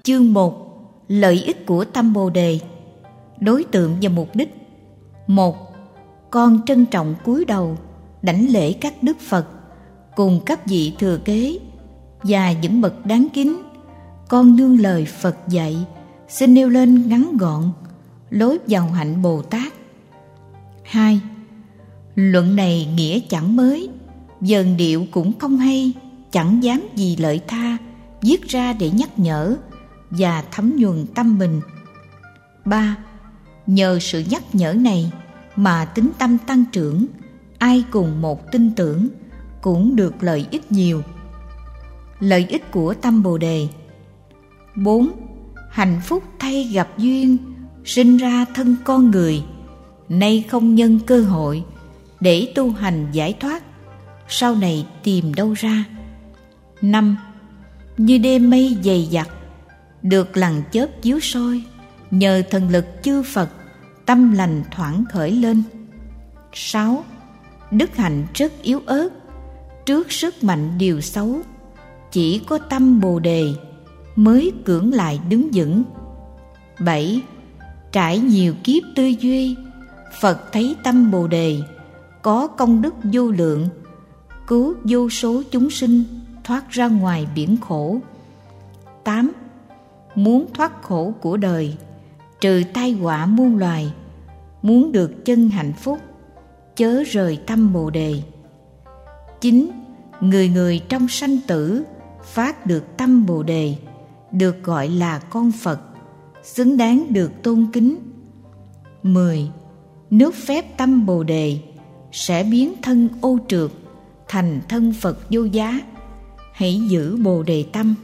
Chương 1. Lợi ích của tâm Bồ Đề. Đối tượng và mục đích. 1. Con trân trọng cúi đầu đảnh lễ các đức Phật cùng các vị thừa kế và những bậc đáng kính. Con nương lời Phật dạy, xin nêu lên ngắn gọn lối vào hạnh Bồ Tát. 2. Luận này nghĩa chẳng mới, vần điệu cũng không hay, chẳng dám vì lợi tha, viết ra để nhắc nhở và thấm nhuần tâm mình. 3. Nhờ sự nhắc nhở này mà tín tâm tăng trưởng, ai cùng một tin tưởng cũng được lợi ích nhiều. Lợi ích của tâm Bồ Đề. 4. Hạnh phúc thay gặp duyên, sinh ra thân con người, nay không nhân cơ hội để tu hành giải thoát, sau này tìm đâu ra. 5. Như đêm mây dày đặc, được lằn chớp chiếu soi, nhờ thần lực chư Phật, tâm lành thoảng khởi lên. 6. Đức hạnh rất yếu ớt, trước sức mạnh điều xấu, chỉ có tâm Bồ Đề mới cưỡng lại đứng vững. 7. Trải nhiều kiếp tư duy, Phật thấy tâm Bồ Đề có công đức vô lượng, cứu vô số chúng sinh thoát ra ngoài biển khổ. 8. Muốn thoát khổ của đời, trừ tai họa muôn loài, muốn được chân hạnh phúc, chớ rời tâm Bồ Đề. 9. Người người trong sanh tử phát được tâm Bồ Đề, được gọi là con Phật, xứng đáng được tôn kính. 10. Nước phép tâm Bồ Đề sẽ biến thân ô trượt thành thân Phật vô giá, hãy giữ Bồ Đề tâm.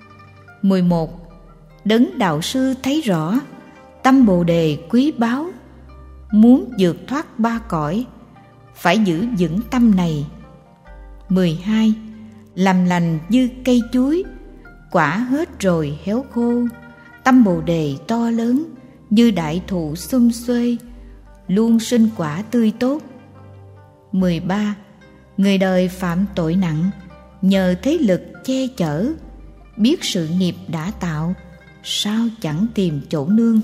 11. Đấng đạo sư thấy rõ tâm Bồ Đề quý báu, muốn vượt thoát ba cõi phải giữ vững tâm này. 12. Làm lành như cây chuối, quả hết rồi héo khô, tâm Bồ Đề to lớn như đại thụ xum xuê, luôn sinh quả tươi tốt. 13. Người đời phạm tội nặng, nhờ thế lực che chở, biết sự nghiệp đã tạo, sao chẳng tìm chỗ nương.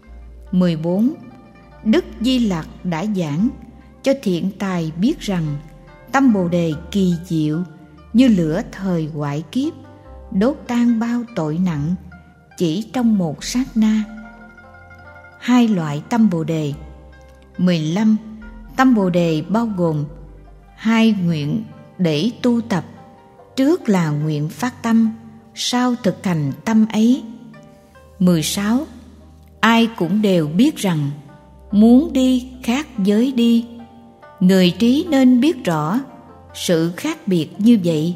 14. Đức Di Lặc đã giảng cho thiện tài biết rằng tâm Bồ Đề kỳ diệu như lửa thời hoại kiếp, đốt tan bao tội nặng chỉ trong một sát na. 2 loại tâm Bồ Đề. 15. Tâm Bồ Đề bao gồm 2 nguyện để tu tập, trước là nguyện phát tâm, sau thực hành tâm ấy. 16. Ai cũng đều biết rằng muốn đi khác với đi, người trí nên biết rõ sự khác biệt như vậy.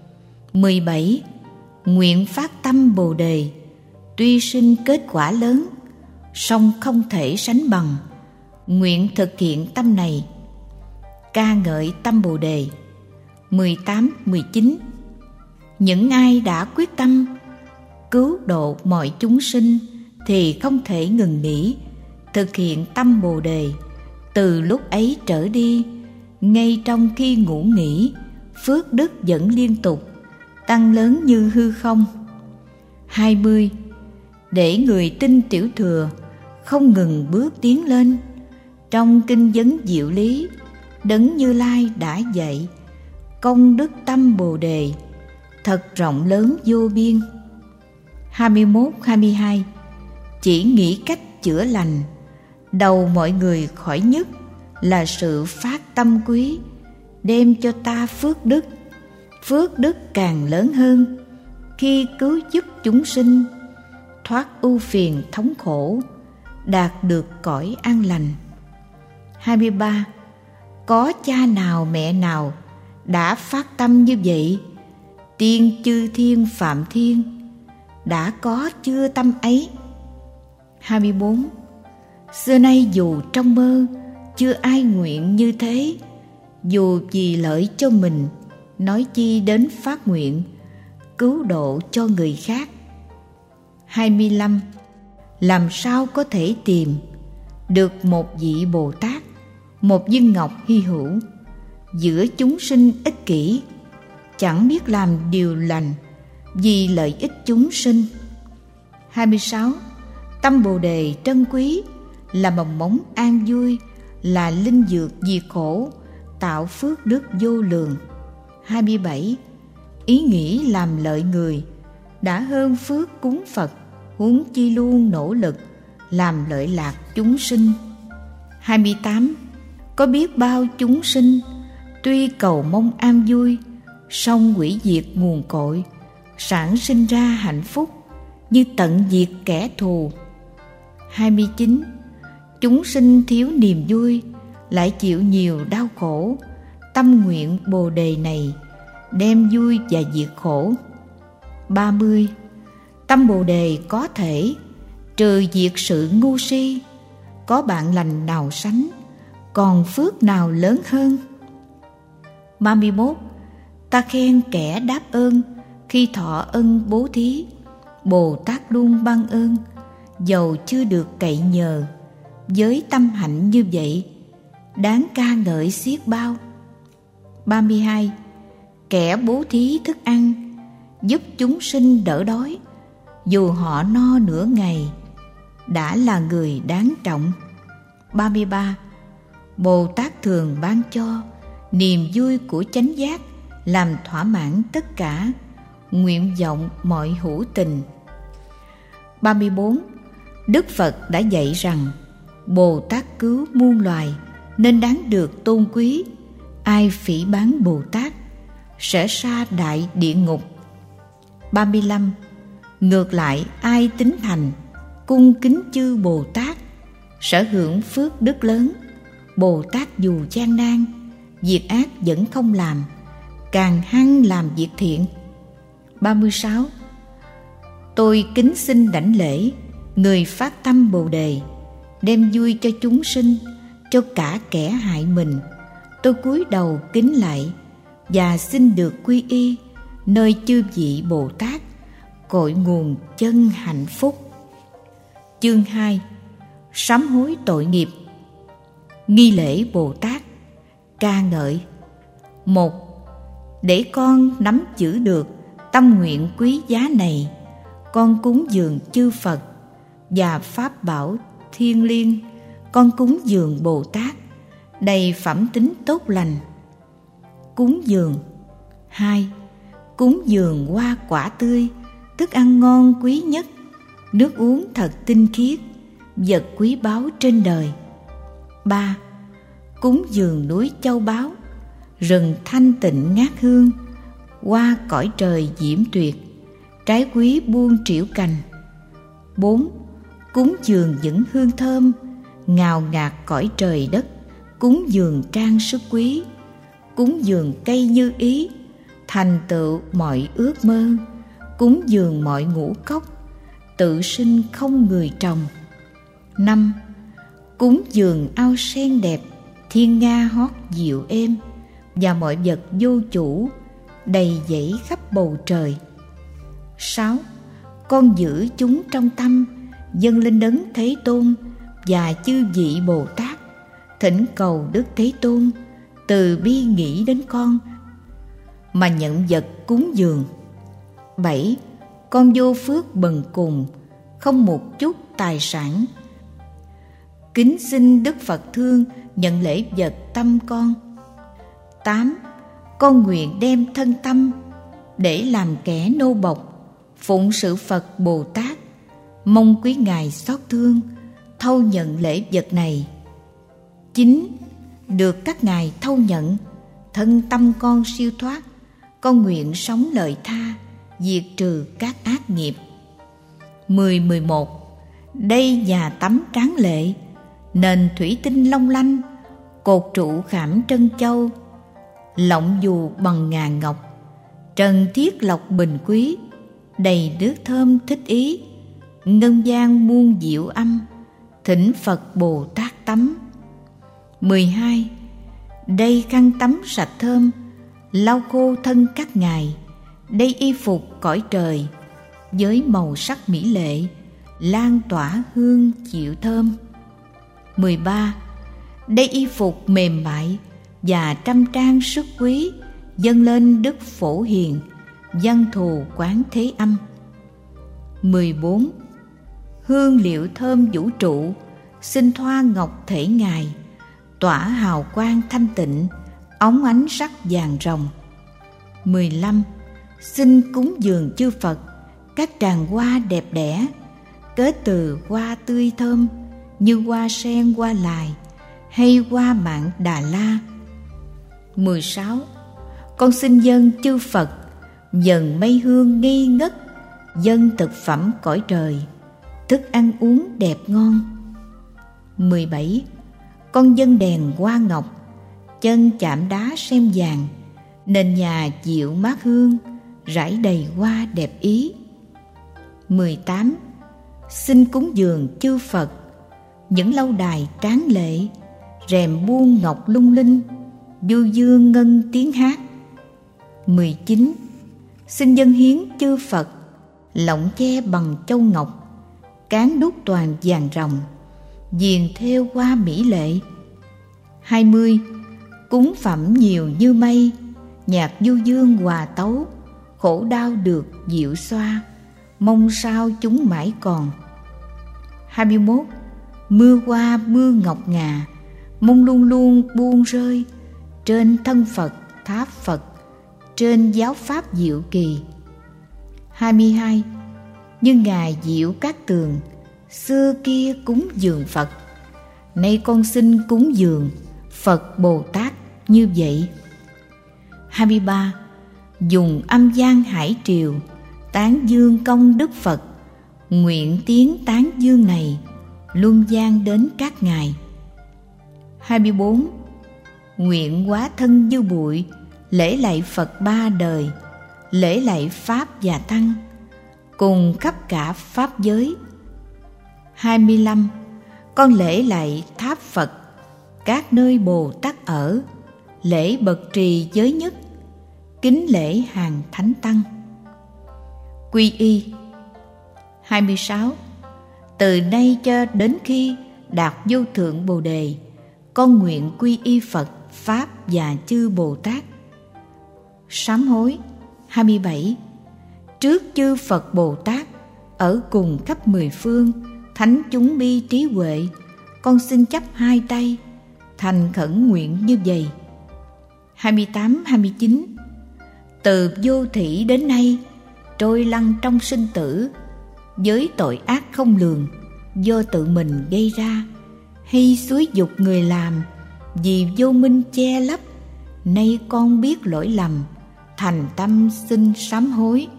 17. Nguyện phát tâm Bồ Đề tuy sinh kết quả lớn, song không thể sánh bằng nguyện thực hiện tâm này. Ca ngợi tâm Bồ Đề. 18, 19. Những ai đã quyết tâm cứu độ mọi chúng sinh thì không thể ngừng nghỉ thực hiện tâm Bồ Đề. Từ lúc ấy trở đi, ngay trong khi ngủ nghỉ, phước đức vẫn liên tục tăng lớn như hư không. 20. Để người tin tiểu thừa không ngừng bước tiến lên, trong kinh vấn diệu lý, Đấng Như Lai đã dạy công đức tâm Bồ Đề thật rộng lớn vô biên. 21, 22. Chỉ nghĩ cách chữa lành, đầu mọi người khỏi nhất là sự phát tâm quý, đem cho ta phước đức. Phước đức càng lớn hơn khi cứu giúp chúng sinh thoát ưu phiền thống khổ, đạt được cõi an lành. 23. Có cha nào mẹ nào đã phát tâm như vậy? Tiên chư thiên phạm thiên đã có chưa tâm ấy? 24. Xưa nay dù trong mơ chưa ai nguyện như thế, dù vì lợi cho mình, nói chi đến phát nguyện cứu độ cho người khác. 25. Làm sao có thể tìm được một vị Bồ Tát, một viên ngọc hy hữu giữa chúng sinh ích kỷ, chẳng biết làm điều lành vì lợi ích chúng sinh? 26. Tâm Bồ Đề trân quý, là mầm mống an vui, là linh dược diệt khổ, tạo phước đức vô lượng. 27. Ý nghĩ làm lợi người, đã hơn phước cúng Phật, huống chi luôn nỗ lực làm lợi lạc chúng sinh. 28. Có biết bao chúng sinh, tuy cầu mong an vui, song hủy diệt nguồn cội, sản sinh ra hạnh phúc, như tận diệt kẻ thù. 29. Chúng sinh thiếu niềm vui, lại chịu nhiều đau khổ, tâm nguyện Bồ Đề này đem vui và diệt khổ. 30. Tâm Bồ Đề có thể trừ diệt sự ngu si, có bạn lành nào sánh, còn phước nào lớn hơn. 31. Ta khen kẻ đáp ơn, khi thọ ân bố thí, Bồ Tát luôn ban ơn, dầu chưa được cậy nhờ. Với tâm hạnh như vậy, đáng ca ngợi xiết bao. 32. Kẻ bố thí thức ăn, giúp chúng sinh đỡ đói, dù họ no nửa ngày, đã là người đáng trọng. 33. Bồ Tát thường ban cho niềm vui của chánh giác, làm thỏa mãn tất cả nguyện vọng mọi hữu tình. 34. Đức Phật đã dạy rằng Bồ Tát cứu muôn loài, nên đáng được tôn quý. Ai phỉ báng Bồ Tát sẽ sa đại địa ngục. 35. Ngược lại, ai tín thành cung kính chư Bồ Tát sẽ hưởng phước đức lớn. Bồ Tát dù gian nan, việc ác vẫn không làm, càng hăng làm việc thiện. 36. Tôi kính xin đảnh lễ người phát tâm Bồ Đề, đem vui cho chúng sinh, cho cả kẻ hại mình. Tôi cúi đầu kính lạy và xin được quy y nơi chư vị Bồ Tát, cội nguồn chân hạnh phúc. Chương 2. Sám hối tội nghiệp. Nghi lễ Bồ Tát. Ca ngợi. 1. Để con nắm giữ được tâm nguyện quý giá này, con cúng dường chư Phật và Pháp bảo thiên liêng. Con cúng dường Bồ Tát đầy phẩm tính tốt lành. Cúng dường. 2. Cúng dường hoa quả tươi, thức ăn ngon quý nhất, nước uống thật tinh khiết, vật quý báu trên đời. 3. Cúng dường núi châu báu, rừng thanh tịnh ngát hương, hoa cõi trời diễm tuyệt, trái quý buông trĩu cành. 4. Cúng dường những hương thơm ngào ngạt cõi trời đất, cúng dường trang sức quý, cúng dường cây như ý, thành tựu mọi ước mơ, cúng dường mọi ngũ cốc, tự sinh không người trồng. 5. Cúng dường ao sen đẹp, thiên nga hót dịu êm, và mọi vật vô chủ đầy dẫy khắp bầu trời. 6. Con giữ chúng trong tâm, dâng lên Đấng Thế Tôn và chư vị Bồ Tát, thỉnh cầu Đức Thế Tôn từ bi nghĩ đến con mà nhận vật cúng dường. 7. Con vô phước bần cùng, không một chút tài sản, kính xin Đức Phật thương nhận lễ vật tâm con. 8. Con nguyện đem thân tâm để làm kẻ nô bộc, phụng sự Phật Bồ Tát, mong quý Ngài xót thương, thâu nhận lễ vật này. 9. Được các Ngài thâu nhận, thân tâm con siêu thoát, con nguyện sống lợi tha, diệt trừ các ác nghiệp. 10. 11. Đây nhà tắm tráng lệ, nền thủy tinh long lanh, cột trụ khảm trân châu, lọng dù bằng ngà ngọc, trần thiết lộc bình quý, đầy nước thơm thích ý, ngân vang muôn diệu âm, thỉnh Phật Bồ Tát tắm. 12. Đây khăn tắm sạch thơm, lau khô thân các Ngài, đây y phục cõi trời, với màu sắc mỹ lệ, lan tỏa hương dịu thơm. 13. Đây y phục mềm mại và trăm trang sức quý, dâng lên Đức Phổ Hiền, văn thù quán Thế Âm. 14. hương liệu thơm vũ trụ, xin thoa ngọc thể Ngài, tỏa hào quang thanh tịnh, óng ánh sắc vàng ròng. 15. Xin cúng dường chư Phật các tràng hoa đẹp đẽ, kết từ hoa tươi thơm như hoa sen, hoa lài hay hoa mạn Đà La. 16. Con xin dâng chư Phật dần mây hương nghi ngất, dâng thực phẩm cõi trời, thức ăn uống đẹp ngon. 17. Con dâng đèn hoa ngọc, chân chạm đá sen vàng, nền nhà dịu mát hương, rải đầy hoa đẹp ý. 18. Xin cúng dường chư Phật những lâu đài tráng lệ, rèm buông ngọc lung linh, du dương ngân tiếng hát. 19. Xin dâng hiến chư Phật lọng che bằng châu ngọc, cán đúc toàn vàng ròng, viền thêu hoa mỹ lệ. 20. Cúng phẩm nhiều như mây, nhạc du dương hòa tấu, khổ đau được dịu xoa, mong sao chúng mãi còn. 21. Mưa hoa mưa ngọc ngà, mong luôn luôn buông rơi trên thân Phật tháp Phật, trên giáo pháp diệu kỳ. 22. Như Ngài Diệu Cát Tường xưa kia cúng dường Phật, nay con xin cúng dường Phật Bồ Tát như vậy. 23. Dùng âm gian hải triều tán dương công đức Phật, nguyện tiếng tán dương này luân gian đến các ngài. 24. Nguyện hóa thân như bụi, lễ lạy Phật ba đời, lễ lạy Pháp và Tăng, cùng khắp cả Pháp giới. 25. Con lễ lạy tháp Phật, các nơi Bồ Tát ở, lễ bậc trì giới nhất, kính lễ hàng thánh tăng. Quy y. 26. Từ nay cho đến khi đạt vô thượng Bồ Đề, con nguyện quy y Phật, Pháp và chư Bồ Tát. Sám hối. 27. Trước chư Phật Bồ Tát ở cùng khắp mười phương, thánh chúng bi trí huệ, con xin chắp hai tay thành khẩn nguyện như vậy. 28, 29. Từ vô thỉ đến nay, trôi lăn trong sinh tử, với tội ác không lường do tự mình gây ra, hay xúi dục người làm vì vô minh che lấp, nay con biết lỗi lầm, thành tâm xin sám hối.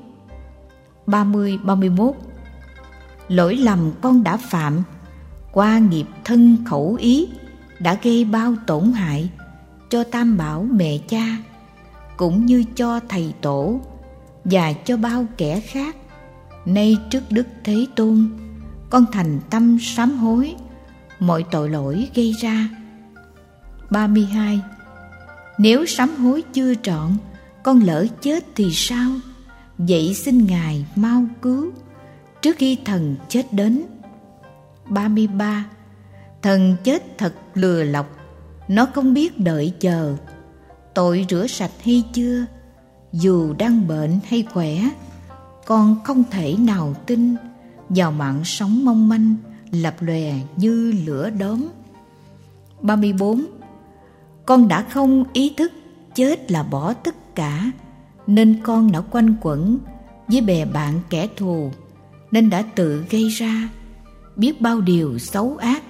30, 31. Lỗi lầm con đã phạm, qua nghiệp thân khẩu ý, đã gây bao tổn hại cho Tam Bảo mẹ cha, cũng như cho thầy tổ và cho bao kẻ khác. Nay trước Đức Thế Tôn, con thành tâm sám hối mọi tội lỗi gây ra. 32. Nếu sám hối chưa trọn, con lỡ chết thì sao? Vậy xin Ngài mau cứu trước khi thần chết đến. 33. Thần chết thật lừa lọc, nó không biết đợi chờ. Tội rửa sạch hay chưa, dù đang bệnh hay khỏe, con không thể nào tin vào mạng sống mong manh lập lòe như lửa đốm. 34. Con đã không ý thức chết là bỏ tất cả, nên con đã quanh quẩn với bè bạn kẻ thù, nên đã tự gây ra biết bao điều xấu ác.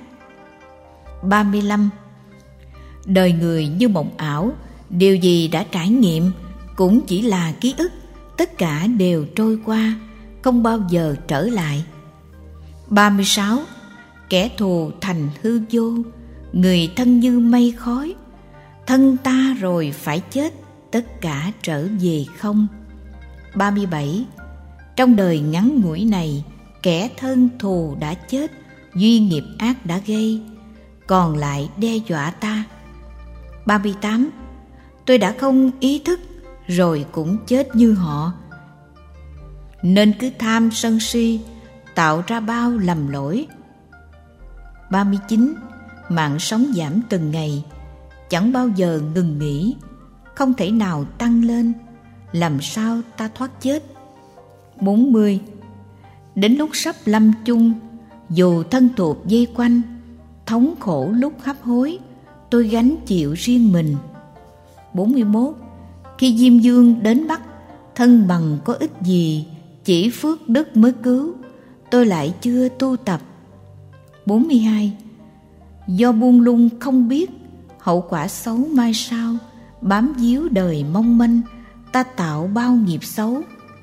35. Đời người như mộng ảo, điều gì đã trải nghiệm cũng chỉ là ký ức, tất cả đều trôi qua, không bao giờ trở lại. 36. Kẻ thù thành hư vô, người thân như mây khói, thân ta rồi phải chết, tất cả trở về không. 37. Trong đời ngắn ngủi này, kẻ thân thù đã chết, duy nghiệp ác đã gây, còn lại đe dọa ta. 38. Tôi đã không ý thức, rồi cũng chết như họ, nên cứ tham sân si, tạo ra bao lầm lỗi. 39. Mạng sống giảm từng ngày, chẳng bao giờ ngừng nghỉ, không thể nào tăng lên, làm sao ta thoát chết. 40. Đến lúc sắp lâm chung, Dù thân thuộc dây quanh, thống khổ lúc hấp hối, tôi gánh chịu riêng mình. 41. Khi Diêm Dương đến Bắc, thân bằng có ích gì, chỉ phước đức mới cứu, tôi lại chưa tu tập. 42. Do buông lung không biết, hậu quả xấu mai sau, bám víu đời mong manh, ta tạo bao nghiệp xấu.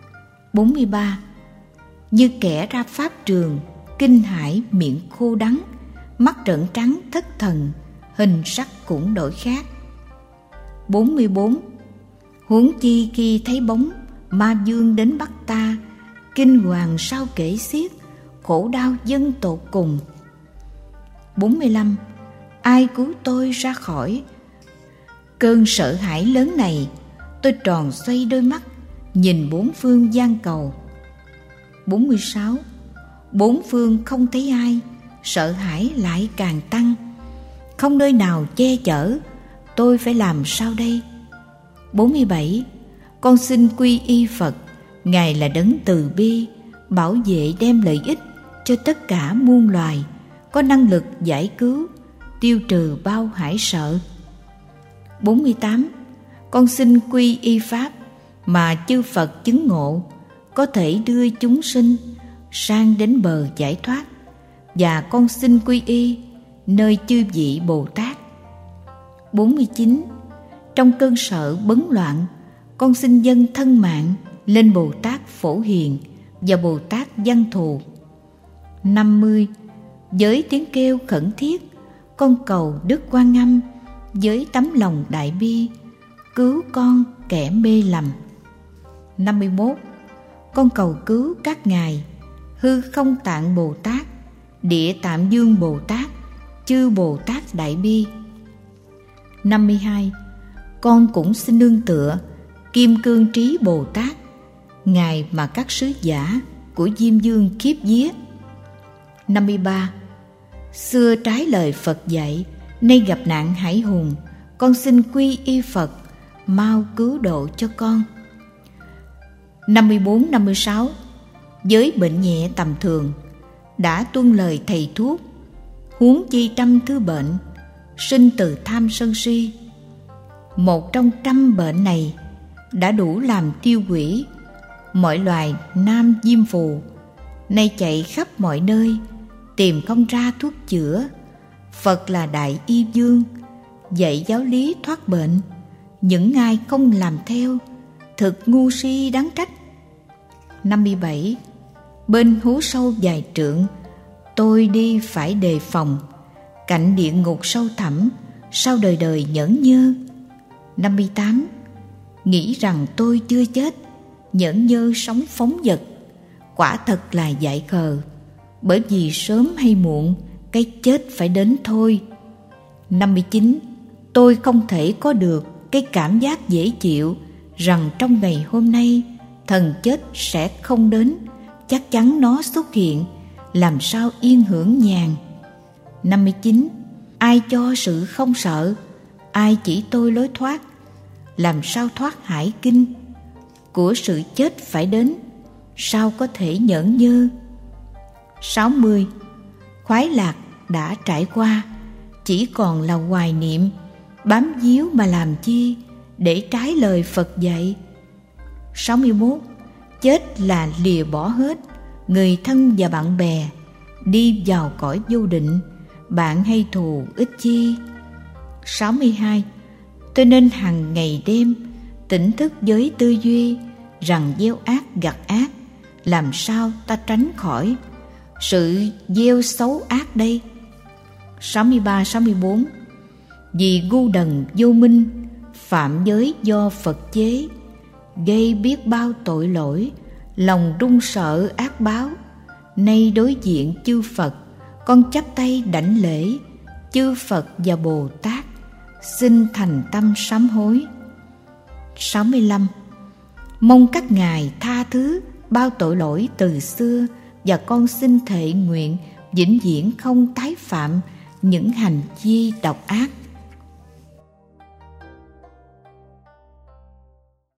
43. Như kẻ ra pháp trường, kinh hãi miệng khô đắng, mắt trợn trắng thất thần, hình sắc cũng đổi khác. 44. Huống chi khi thấy bóng ma dương đến bắt ta, kinh hoàng sao kể xiết, khổ đau dân tột cùng. 45. Ai cứu tôi ra khỏi cơn sợ hãi lớn này? Tôi tròn xoay đôi mắt, nhìn bốn phương van cầu. 46. Bốn phương không thấy ai, sợ hãi lại càng tăng, không nơi nào che chở, tôi phải làm sao đây? 47. Con xin quy y Phật, Ngài là đấng từ bi, bảo vệ đem lợi ích cho tất cả muôn loài, có năng lực giải cứu, tiêu trừ bao hải sợ. 48. Con xin quy y Pháp mà chư Phật chứng ngộ, có thể đưa chúng sinh sang đến bờ giải thoát, và con xin quy y nơi chư vị Bồ Tát. 49. Trong cơn sợ bấn loạn, con xin dâng thân mạng lên Bồ Tát Phổ Hiền và Bồ Tát Văn Thù. 50. Với tiếng kêu khẩn thiết, con cầu Đức Quan Âm với tấm lòng đại bi, cứu con kẻ mê lầm. 51. Con cầu cứu các ngài Hư Không Tạng Bồ Tát, Địa Tạm Dương Bồ Tát, chư Bồ Tát đại bi. 52. Con cũng xin nương tựa Kim Cương Trí Bồ Tát, ngài mà các sứ giả của Diêm Dương khiếp vía. 53. Xưa trái lời Phật dạy, nay gặp nạn hải hùng, con xin quy y Phật, mau cứu độ cho con. 54, 56. Với bệnh nhẹ tầm thường, đã tuân lời thầy thuốc, huống chi trăm thứ bệnh, sinh từ tham sân si. Một trong 100 bệnh này đã đủ làm tiêu hủy mọi loài nam diêm phù, nay chạy khắp mọi nơi, tìm không ra thuốc chữa. Phật là đại y vương, dạy giáo lý thoát bệnh, những ai không làm theo, thực ngu si đáng trách. 57. Bên hố sâu dài trượng, tôi đi phải đề phòng, cạnh địa ngục sâu thẳm, sao đời đời nhẫn nhơ. 58. Nghĩ rằng tôi chưa chết, nhẫn nhơ sống phóng dật, quả thật là dại khờ, bởi vì sớm hay muộn cái chết phải đến thôi. 59. Tôi không thể có được cái cảm giác dễ chịu rằng trong ngày hôm nay thần chết sẽ không đến, chắc chắn nó xuất hiện, làm sao yên hưởng nhàn. 59. Ai cho sự không sợ, ai chỉ tôi lối thoát, làm sao thoát hải kinh, của sự chết phải đến, sao có thể nhẫn nhơ. 60. Khoái lạc đã trải qua, chỉ còn là hoài niệm, bám víu mà làm chi, để trái lời Phật dạy. 61. Chết là lìa bỏ hết người thân và bạn bè, đi vào cõi vô định, bạn hay thù ích chi. 62. Tôi nên hằng ngày đêm tỉnh thức với tư duy rằng gieo ác gặt ác, làm sao ta tránh khỏi sự gieo xấu ác đây. 63, 64. Vì ngu đần vô minh, phạm giới do Phật chế, gây biết bao tội lỗi, lòng run sợ ác báo, nay đối diện chư Phật, con chắp tay đảnh lễ chư Phật và Bồ Tát, xin thành tâm sám hối. 65. Mong các ngài tha thứ bao tội lỗi từ xưa, và con xin thệ nguyện vĩnh viễn không tái phạm những hành vi độc ác.